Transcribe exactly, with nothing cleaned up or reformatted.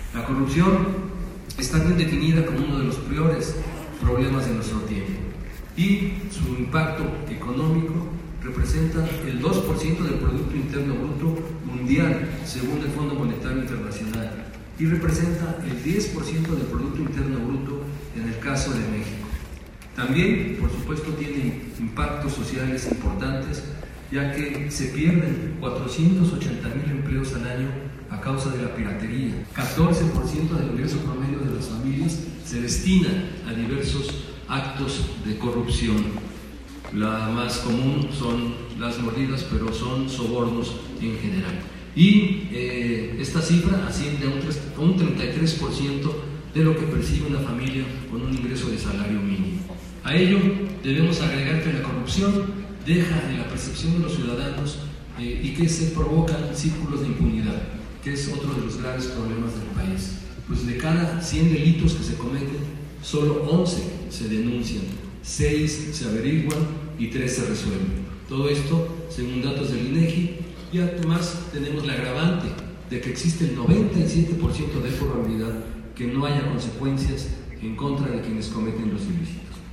La corrupción está bien definida como uno de los peores problemas de nuestro tiempo y su impacto económico representa el dos por ciento del Producto Interno Bruto mundial, según el Fondo Monetario Internacional, y representa el diez por ciento del Producto Interno Bruto en el caso de México. También, por supuesto, tiene impactos sociales importantes, ya que se pierden cuatrocientos ochenta mil empleos al año a causa de la piratería. catorce por ciento del ingreso promedio de las familias se destina a diversos actos de corrupción. La más común son las mordidas, pero son sobornos en general. Y eh, esta cifra asciende a un, tres, a un treinta y tres por ciento de lo que percibe una familia con un ingreso de salario mínimo. A ello debemos agregar que la corrupción deja en la percepción de los ciudadanos eh, y que se provocan círculos de impunidad, que es otro de los graves problemas del país. Pues de cada cien delitos que se cometen, solo once se denuncian, seis se averiguan y tres se resuelven. Todo esto según datos del INEGI, y además tenemos la agravante de que existe el noventa y siete por ciento de probabilidad que no haya consecuencias en contra de quienes cometen los ilícitos.